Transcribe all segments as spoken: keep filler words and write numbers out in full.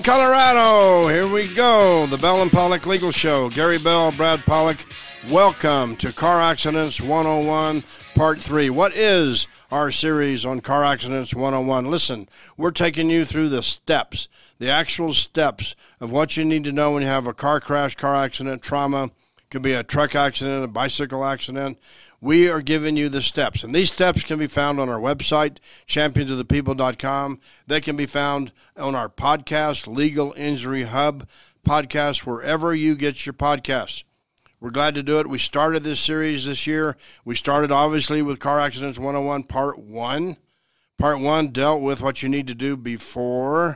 Golden, Colorado. Here we go. The Bell and Pollock Legal Show. Gary Bell, Brad Pollock. Welcome to Car Accidents one oh one, Part three. What is our series on Car Accidents one oh one? Listen, we're taking you through the steps, the actual steps of what you need to know when you have a car crash, car accident, trauma. It could be a truck accident, a bicycle accident. We are giving you the steps, and these steps can be found on our website, champions of the people dot com. They can be found on our podcast, Legal Injury Hub podcast, wherever you get your podcasts. We're glad to do it. We started this series this year. We started, obviously, with Car Accidents one oh one, Part one. Part one dealt with what you need to do before,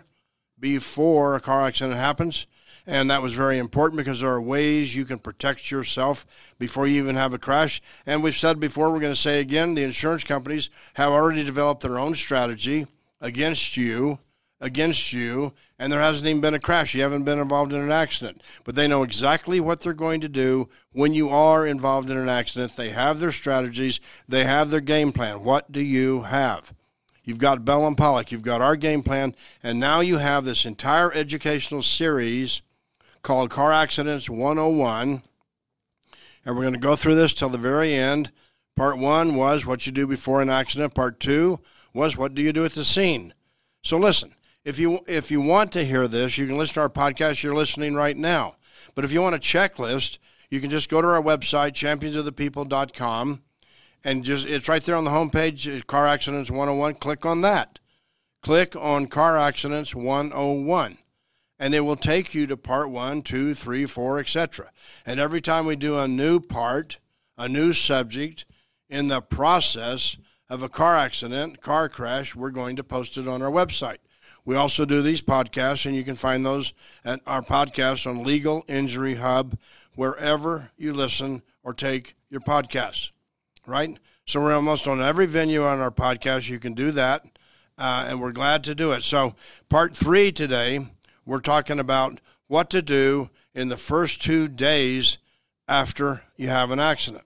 before a car accident happens. And that was very important because there are ways you can protect yourself before you even have a crash. And we've said before, we're going to say again, the insurance companies have already developed their own strategy against you, against you, and there hasn't even been a crash. You haven't been involved in an accident. But they know exactly what they're going to do when you are involved in an accident. They have their strategies. They have their game plan. What do you have? You've got Bell and Pollock. You've got our game plan. And now you have this entire educational series called Car Accidents one oh one, and we're going to go through this till the very end. Part one was what you do before an accident. Part two was what do you do at the scene. So listen, if you if you want to hear this, you can listen to our podcast. You're listening right now. But if you want a checklist, you can just go to our website, champions of the people dot com, and just it's right there on the homepage, Car Accidents one oh one. Click on that. Click on Car Accidents one oh one. And it will take you to part one, two, three, four, et cetera. And every time we do a new part, a new subject in the process of a car accident, car crash, we're going to post it on our website. We also do these podcasts, and you can find those at our podcasts on Legal Injury Hub, wherever you listen or take your podcasts, right? So we're almost on every venue on our podcast. You can do that, uh, and we're glad to do it. So part three today, we're talking about what to do in the first two days after you have an accident.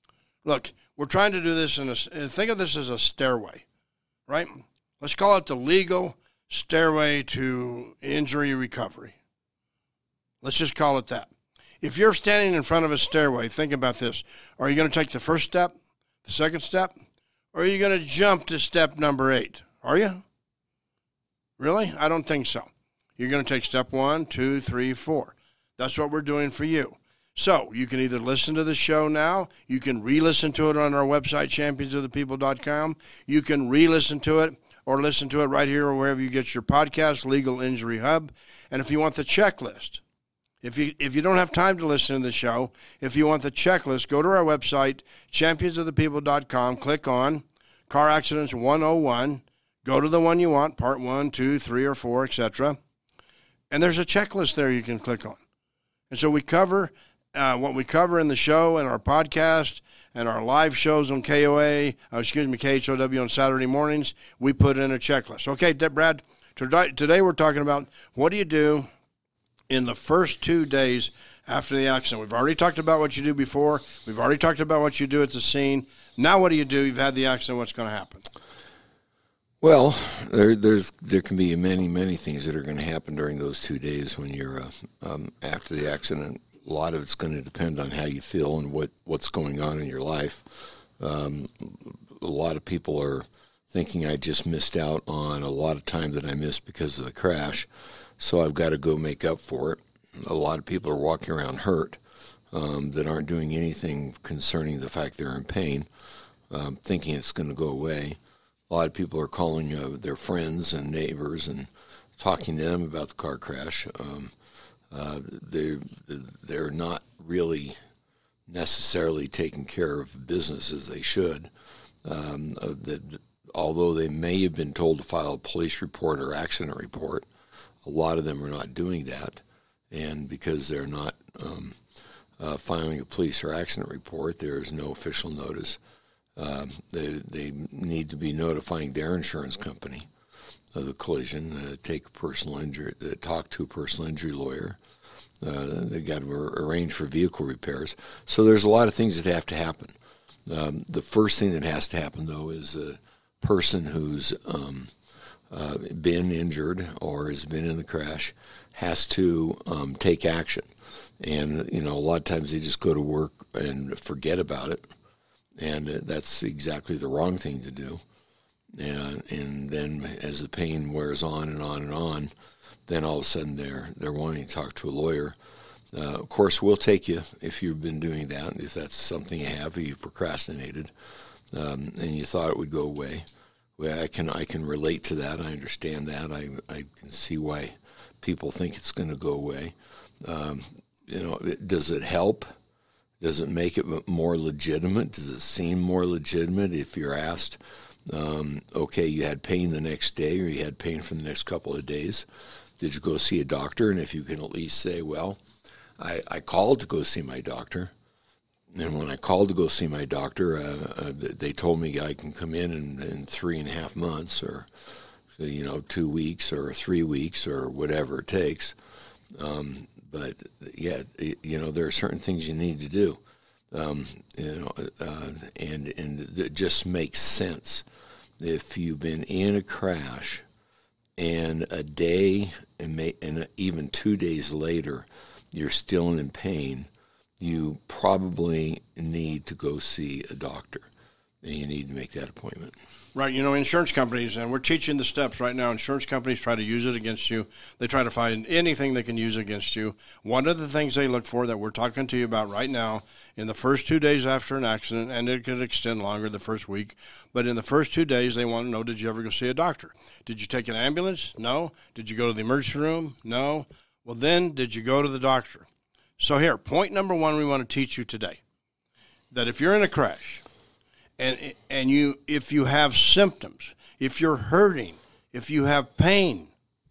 Look, we're trying to do this in a, think of this as a stairway, right? Let's call it the legal stairway to injury recovery. Let's just call it that. If you're standing in front of a stairway, think about this. Are you going to take the first step, the second step, or are you going to jump to step number eight? Are you? Really? I don't think so. You're going to take step one, two, three, four. That's what we're doing for you. So you can either listen to the show now. You can re-listen to it on our website, champions of the people dot com. You can re-listen to it or listen to it right here or wherever you get your podcast, Legal Injury Hub. And if you want the checklist, if you if you don't have time to listen to the show, if you want the checklist, go to our website, champions of the people dot com, click on Car Accidents one oh one, go to the one you want, part one, two, three, or four, et cetera. And there's a checklist there you can click on. And so we cover uh, what we cover in the show and our podcast and our live shows on K O A, uh, excuse me, K H O W on Saturday mornings. We put in a checklist. Okay, Brad, today, today we're talking about what do you do in the first two days after the accident. We've already talked about what you do before. We've already talked about what you do at the scene. Now what do you do? You've had the accident. What's going to happen? Well, there there's there can be many, many things that are going to happen during those two days when you're uh, um, after the accident. A lot of it's going to depend on how you feel and what, what's going on in your life. Um, a lot of people are thinking I just missed out on a lot of time that I missed because of the crash, so I've got to go make up for it. A lot of people are walking around hurt um, that aren't doing anything concerning the fact they're in pain, um, thinking it's going to go away. A lot of people are calling uh, their friends and neighbors and talking to them about the car crash. Um, uh, they're, they're not really necessarily taking care of business as they should. Um, uh, that, although they may have been told to file a police report or accident report, a lot of them are not doing that. And because they're not um, uh, filing a police or accident report, there is no official notice. Um, they, they need to be notifying their insurance company of the collision, uh, take a personal injury, uh, talk to a personal injury lawyer. Uh, they got to arrange for vehicle repairs. So there's a lot of things that have to happen. Um, the first thing that has to happen, though, is a person who's um, uh, been injured or has been in the crash has to um, take action. And, you know, a lot of times they just go to work and forget about it. And uh, that's exactly the wrong thing to do. And, and then as the pain wears on and on and on, then all of a sudden they're, they're wanting to talk to a lawyer. Uh, of course, we'll take you if you've been doing that, if that's something you have, or you've procrastinated, um, and you thought it would go away. Well, I can I can relate to that. I understand that. I I can see why people think it's going to go away. Um, you know, it, does it help? Does it make it more legitimate? Does it seem more legitimate if you're asked, um, okay, you had pain the next day, or you had pain for the next couple of days? Did you go see a doctor? And if you can at least say, well, I, I called to go see my doctor, and when I called to go see my doctor, uh, uh, they told me I can come in, in in three and a half months, or you know, two weeks, or three weeks, or whatever it takes. Um, but yeah, it, you know, there are certain things you need to do, um, you know, uh, and and it just makes sense. If you've been in a crash, and a day and, may, and even two days later, you're still in pain, you probably need to go see a doctor, and you need to make that appointment. Right. You know, insurance companies, and we're teaching the steps right now, insurance companies try to use it against you. They try to find anything they can use against you. One of the things they look for that we're talking to you about right now, in the first two days after an accident, and it could extend longer the first week, but in the first two days, they want to know, did you ever go see a doctor? Did you take an ambulance? No. Did you go to the emergency room? No. Well, then, did you go to the doctor? So here, point number one we want to teach you today, that if you're in a crash, and and you if you have symptoms, if you're hurting, if you have pain,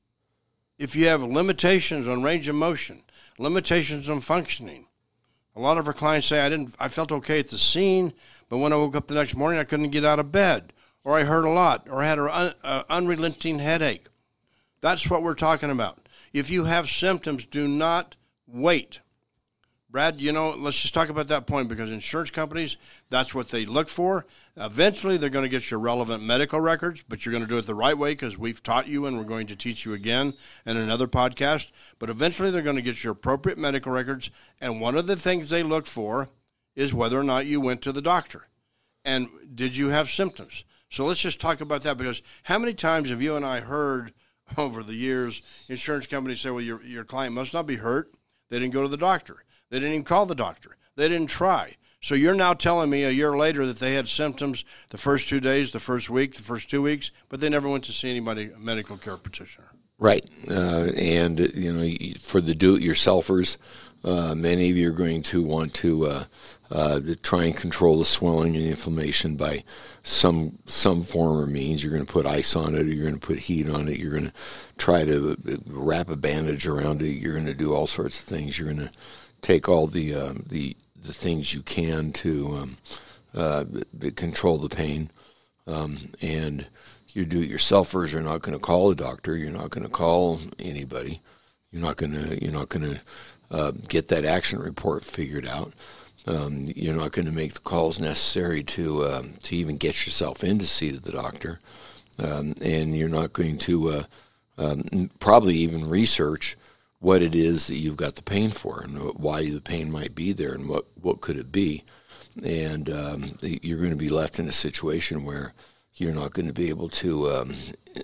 if you have limitations on range of motion, limitations on functioning. A lot of our clients say, I didn't I felt okay at the scene, but when I woke up the next morning, I couldn't get out of bed, or I hurt a lot, or I had an un, uh, unrelenting headache. That's what we're talking about. If you have symptoms, do not wait. Brad, you know, let's just talk about that point, because insurance companies, that's what they look for. Eventually, they're going to get your relevant medical records, but you're going to do it the right way, because we've taught you and we're going to teach you again in another podcast. But eventually, they're going to get your appropriate medical records, and one of the things they look for is whether or not you went to the doctor. And did you have symptoms? So let's just talk about that, because how many times have you and I heard over the years insurance companies say, well, your, your client must not be hurt. They didn't go to the doctor. They didn't even call the doctor. They didn't try. So you're now telling me a year later that they had symptoms the first two days, the first week, the first two weeks, but they never went to see anybody, a medical care practitioner. Right. Uh, and, you know, for the do-it-yourselfers, uh, many of you are going to want to uh, uh, try and control the swelling and inflammation by some some form or means. You're going to put ice on it, or you're going to put heat on it, you're going to try to wrap a bandage around it, you're going to do all sorts of things. You're going to take all the uh, the the things you can to um, uh, control the pain, um, and you do-it-yourselfers are not going to call a doctor. You're not going to call anybody. You're not going to you're not going to uh, get that action report figured out. Um, you're not going to make the calls necessary to um, to even get yourself in to see the doctor, um, and you're not going to uh, um, probably even research what it is that you've got the pain for, and why the pain might be there, and what, what could it be. And um, you're going to be left in a situation where you're not going to be able to um,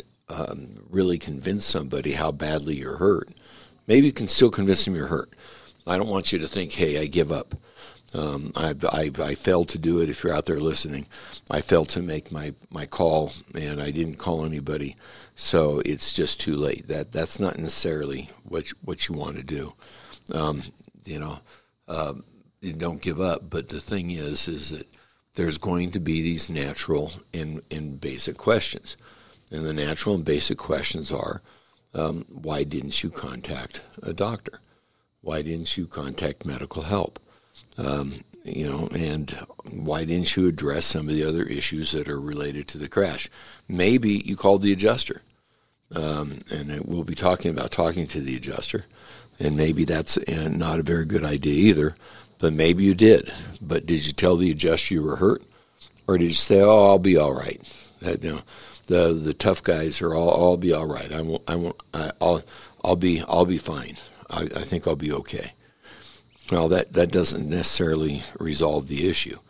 um, really convince somebody how badly you're hurt. Maybe you can still convince them you're hurt. I don't want you to think, hey, I give up. Um, I, I, I failed to do it. If you're out there listening, I failed to make my, my call, and I didn't call anybody, so it's just too late. That that's not necessarily what you, what you want to do. Um, you know, uh, you don't give up. But the thing is, is that there's going to be these natural and, and basic questions, and the natural and basic questions are, um, why didn't you contact a doctor? Why didn't you contact medical help? Um, you know, and why didn't you address some of the other issues that are related to the crash? Maybe you called the adjuster, um, and we'll be talking about talking to the adjuster, and maybe that's not a very good idea either, but maybe you did. But did you tell the adjuster you were hurt, or did you say, oh, I'll be all right? That, you know, The the tough guys are all all be all right. I won't I won't I, I'll I'll be I'll be fine. I, I think I'll be okay. Well, that, that doesn't necessarily resolve the issue.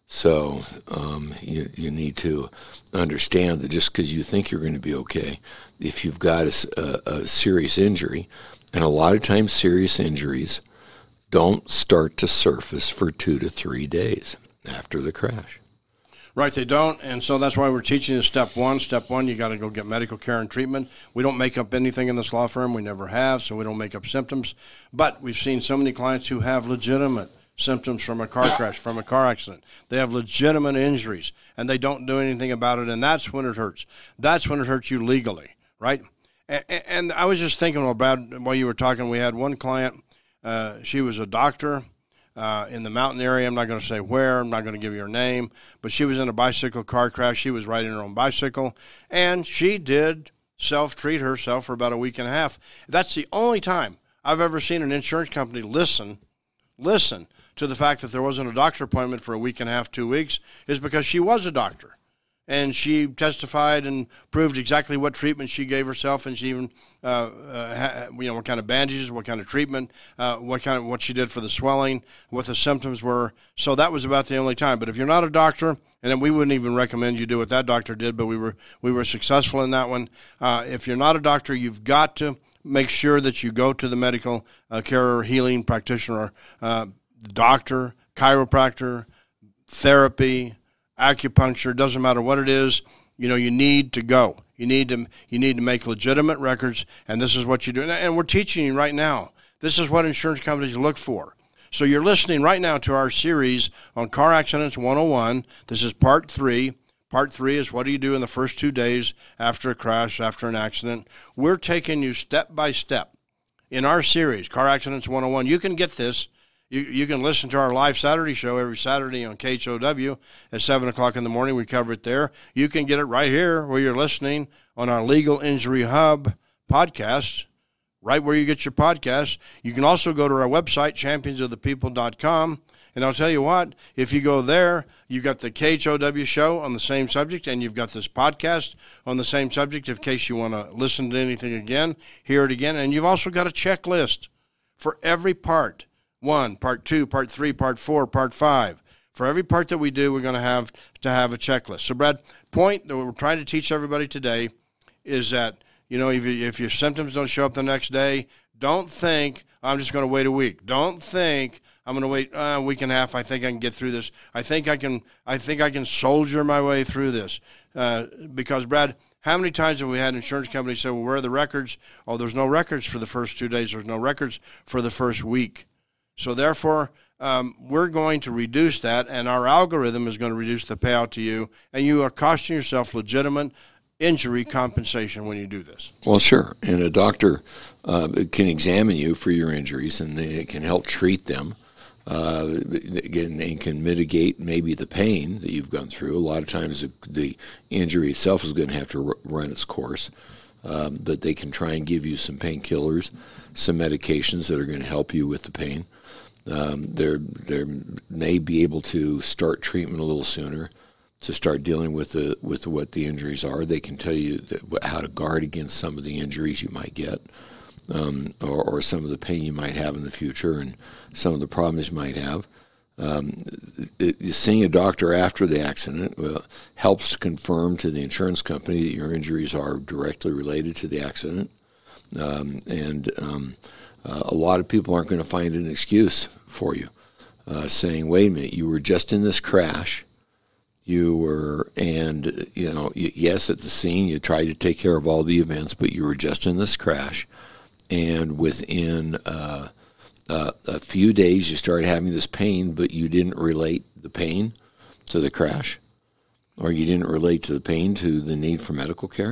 So um, you you need to understand that just because you think you're going to be okay, if you've got a, a, a serious injury, and a lot of times serious injuries don't start to surface for two to three days after the crash. Right, they don't, and so that's why we're teaching you step one. Step one, you got to go get medical care and treatment. We don't make up anything in this law firm. We never have, so we don't make up symptoms. But we've seen so many clients who have legitimate symptoms from a car crash, from a car accident. They have legitimate injuries, and they don't do anything about it, and that's when it hurts. That's when it hurts you legally, right? And, and I was just thinking, well, Brad, while you were talking, we had one client. Uh, she was a doctor. Uh, in the mountain area. I'm not going to say where. I'm not going to give you her name. But she was in a bicycle car crash. She was riding her own bicycle. And she did self-treat herself for about a week and a half. That's the only time I've ever seen an insurance company listen, listen to the fact that there wasn't a doctor appointment for a week and a half, two weeks, is because she was a doctor. And she testified and proved exactly what treatment she gave herself, and she even, uh, uh, ha, you know, what kind of bandages, what kind of treatment, uh, what kind of what she did for the swelling, what the symptoms were. So that was about the only time. But if you're not a doctor, and then we wouldn't even recommend you do what that doctor did, but we were we were successful in that one. Uh, if you're not a doctor, you've got to make sure that you go to the medical uh, care or healing practitioner, uh, doctor, chiropractor, therapy, acupuncture, doesn't matter what it is, you know, you need to go. You need to you need to make legitimate records, and this is what you do. And we're teaching you right now. This is what insurance companies look for. So you're listening right now to our series on Car Accidents one oh one. This is part three. Part three is what do you do in the first two days after a crash, after an accident. We're taking you step by step in our series, Car Accidents one oh one. You can get this. You you can listen to our live Saturday show every Saturday on K H O W at seven o'clock in the morning. We cover it there. You can get it right here where you're listening on our Legal Injury Hub podcast, right where you get your podcast. You can also go to our website, champions of the people dot com. And I'll tell you what, if you go there, you've got the K H O W show on the same subject, and you've got this podcast on the same subject in case you want to listen to anything again, hear it again. And you've also got a checklist for every part. One, part two, part three, part four, part five. For every part that we do, we're going to have to have a checklist. So, Brad, point that we're trying to teach everybody today is that, you know, if, you, if your symptoms don't show up the next day, don't think, I'm just going to wait a week. Don't think, I'm going to wait uh, a week and a half. I think I can get through this. I think I can, I think I can soldier my way through this. Uh, because, Brad, how many times have we had insurance companies say, well, where are the records? Oh, there's no records for the first two days. There's no records for the first week. So therefore, um, we're going to reduce that, and our algorithm is going to reduce the payout to you, and you are costing yourself legitimate injury compensation when you do this. Well, sure, and a doctor uh, can examine you for your injuries, and they can help treat them. Uh, again, they can mitigate maybe the pain that you've gone through. A lot of times the, the injury itself is going to have to r- run its course, um, but they can try and give you some painkillers, some medications that are going to help you with the pain. Um, they're they may be able to start treatment a little sooner, to start dealing with the with what the injuries are. They can tell you that, how to guard against some of the injuries you might get, um, or, or some of the pain you might have in the future, and some of the problems you might have. Um, it, seeing a doctor after the accident well, helps to confirm to the insurance company that your injuries are directly related to the accident, um, and um, uh, a lot of people aren't going to find an excuse for you, uh, saying, wait a minute, you were just in this crash, you were, and, you know, yes, at the scene, you tried to take care of all the events, but you were just in this crash, and within uh, uh, a few days, you started having this pain, but you didn't relate the pain to the crash, or you didn't relate to the pain to the need for medical care.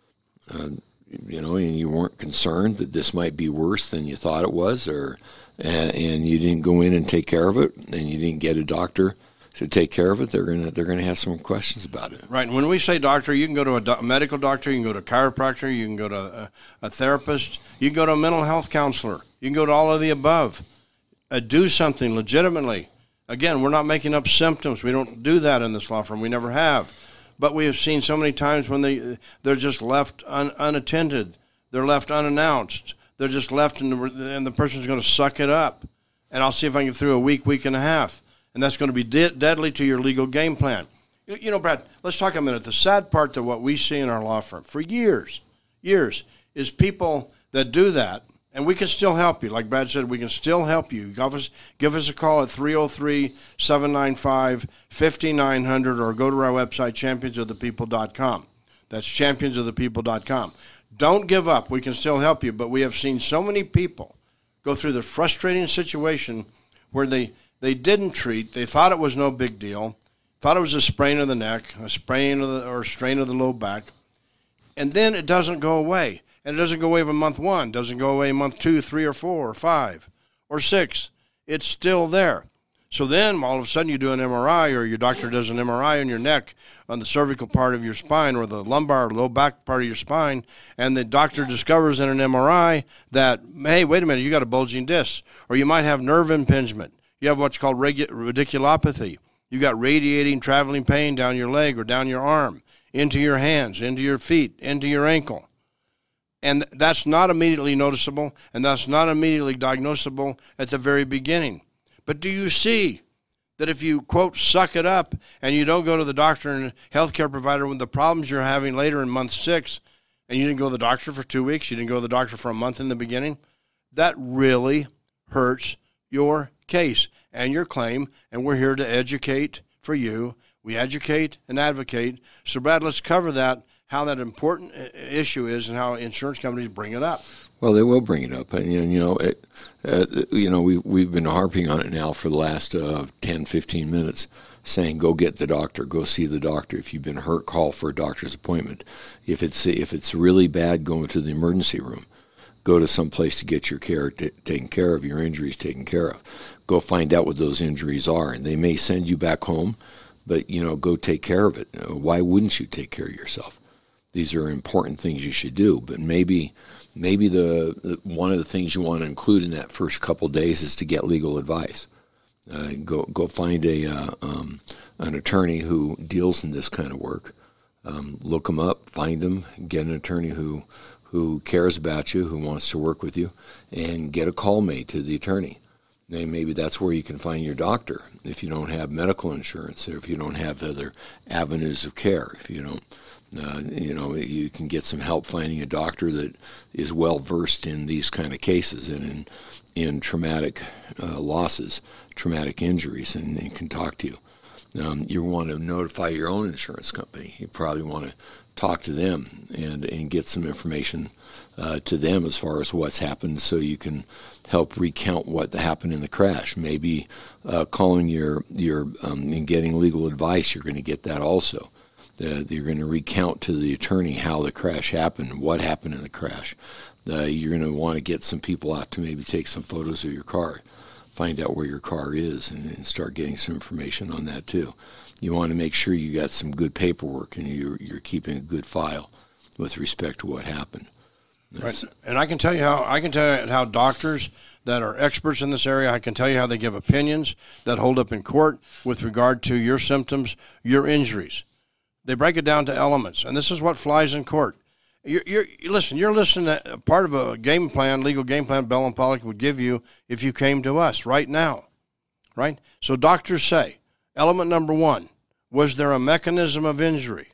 Uh, you know, and you weren't concerned that this might be worse than you thought it was, or and, and you didn't go in and take care of it, and you didn't get a doctor to take care of it. They're gonna they're gonna have some questions about it. Right. And when we say doctor, you can go to a, do- a medical doctor, you can go to a chiropractor, you can go to a, a therapist, you can go to a mental health counselor, you can go to all of the above. Uh, do something legitimately. Again, we're not making up symptoms. We don't do that in this law firm. We never have. But we have seen so many times when they, they're just left un, unattended. They're left unannounced. They're just left, and the, and the person's going to suck it up. And I'll see if I can get through a week, week and a half. And that's going to be de- deadly to your legal game plan. You, you know, Brad, let's talk a minute. The sad part of what we see in our law firm for years, years, is people that do that, and we can still help you. Like Brad said, we can still help you. Give us, give us a call at three oh three, seven nine five, five nine zero zero or go to our website, champions of the people dot com. That's champions of the people dot com. Don't give up. We can still help you, but we have seen so many people go through the frustrating situation where they, they didn't treat. They thought it was no big deal, thought it was a sprain of the neck, a sprain of the, or a strain of the low back, and then it doesn't go away. And it doesn't go away in month one, doesn't go away in month two, three, or four, or five, or six. It's still there. So then all of a sudden you do an M R I, or your doctor does an M R I on your neck, on the cervical part of your spine, or the lumbar, low back part of your spine, and the doctor discovers in an M R I that, hey, wait a minute, you got a bulging disc, or you might have nerve impingement. You have what's called regu- radiculopathy. You got radiating, traveling pain down your leg or down your arm, into your hands, into your feet, into your ankle. And that's not immediately noticeable, and that's not immediately diagnosable at the very beginning. But do you see that if you, quote, suck it up and you don't go to the doctor and healthcare provider with the problems you're having later in month six, and you didn't go to the doctor for two weeks, you didn't go to the doctor for a month in the beginning, that really hurts your case and your claim, and we're here to educate for you. We educate and advocate. So, Brad, let's cover that, how that important issue is and how insurance companies bring it up. Well, they will bring it up. And, you know, it, uh, you know we, we've been harping on it now for the last uh, ten, fifteen minutes, saying go get the doctor, go see the doctor. If you've been hurt, call for a doctor's appointment. If it's if it's really bad, go into the emergency room. Go to some place to get your care t- taken care of, your injuries taken care of. Go find out what those injuries are. And they may send you back home, but, you know, go take care of it. Why wouldn't you take care of yourself? These are important things you should do, but maybe maybe the, the one of the things you want to include in that first couple of days is to get legal advice. Uh, go go find a uh, um, an attorney who deals in this kind of work. Um, look them up, find them, get an attorney who who cares about you, who wants to work with you, and get a call made to the attorney. And maybe that's where you can find your doctor if you don't have medical insurance, or if you don't have other avenues of care. If you don't. Uh, you know, you can get some help finding a doctor that is well versed in these kind of cases and in in traumatic uh, losses, traumatic injuries, and, and can talk to you. Um, you want to notify your own insurance company. You probably want to talk to them and, and get some information uh, to them as far as what's happened, so you can help recount what happened in the crash. Maybe uh, calling your your um, and getting legal advice, you're going to get that also. Uh, you're going to recount to the attorney how the crash happened, what happened in the crash. Uh, you're going to want to get some people out to maybe take some photos of your car, find out where your car is, and, and start getting some information on that too. You want to make sure you got some good paperwork and you're, you're keeping a good file with respect to what happened. Right. And I can tell you how I can tell you how doctors that are experts in this area, I can tell you how they give opinions that hold up in court with regard to your symptoms, your injuries. They break it down to elements, and this is what flies in court. You're, you're, listen, you're listening to part of a game plan, legal game plan Bell and Pollock would give you if you came to us right now, right? So doctors say, element number one, was there a mechanism of injury?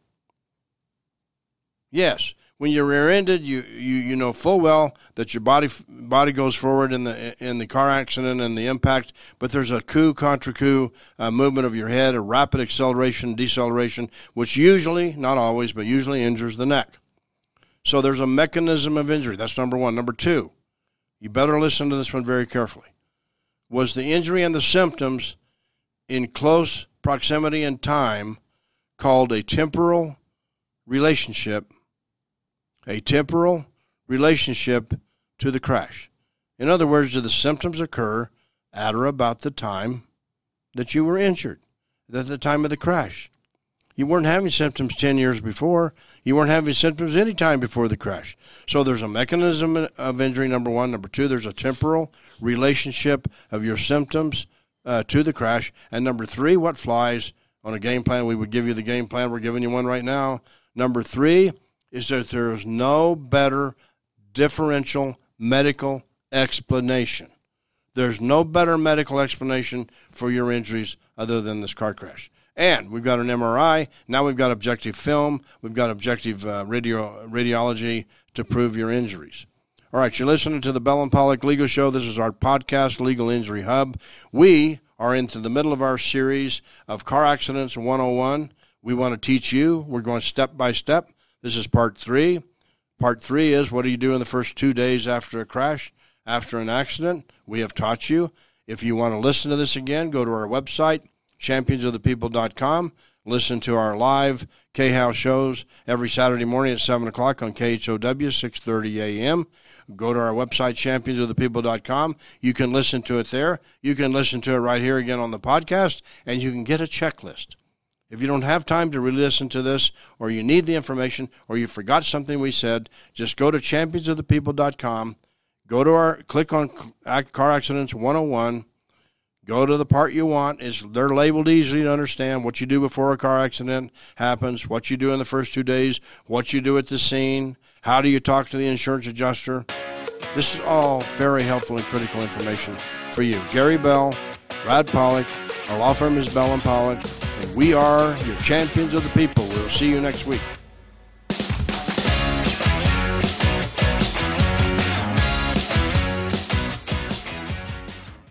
Yes. When you're rear-ended, you, you you know full well that your body body goes forward in the in the car accident and the impact, but there's a coup contra coup uh, movement of your head, a rapid acceleration, deceleration, which usually, not always, but usually injures the neck. So there's a mechanism of injury. That's number one. Number two, you better listen to this one very carefully. Was the injury and the symptoms in close proximity and time called a temporal relationship? A temporal relationship to the crash. In other words, do the symptoms occur at or about the time that you were injured, at the time of the crash? You weren't having symptoms ten years before. You weren't having symptoms any time before the crash. So there's a mechanism of injury, number one. Number two, there's a temporal relationship of your symptoms uh, to the crash. And number three, what flies on a game plan, we would give you the game plan. We're giving you one right now. Number three is that there is no better differential medical explanation. There's no better medical explanation for your injuries other than this car crash. And we've got an M R I. Now we've got objective film. We've got objective uh, radio radiology to prove your injuries. All right, you're listening to the Bell and Pollock Legal Show. This is our podcast, Legal Injury Hub. We are into the middle of our series of Car Accidents one oh one. We want to teach you. We're going step by step. This is part three. Part three is, what do you do in the first two days after a crash, after an accident? We have taught you. If you want to listen to this again, go to our website, champions of the people dot com. Listen to our live K-House shows every Saturday morning at seven o'clock on K H O W, six thirty a.m. Go to our website, champions of the people dot com. You can listen to it there. You can listen to it right here again on the podcast, and you can get a checklist. If you don't have time to re-listen to this, or you need the information, or you forgot something we said, just go to champions of the people dot com. Go to our, click on Car Accidents one oh one. Go to the part you want. It's, they're labeled easily to understand what you do before a car accident happens, what you do in the first two days, what you do at the scene, how do you talk to the insurance adjuster. This is all very helpful and critical information for you. Gary Bell, Brad Pollock, our law firm is Bell and Pollock, and we are your champions of the people. We'll see you next week.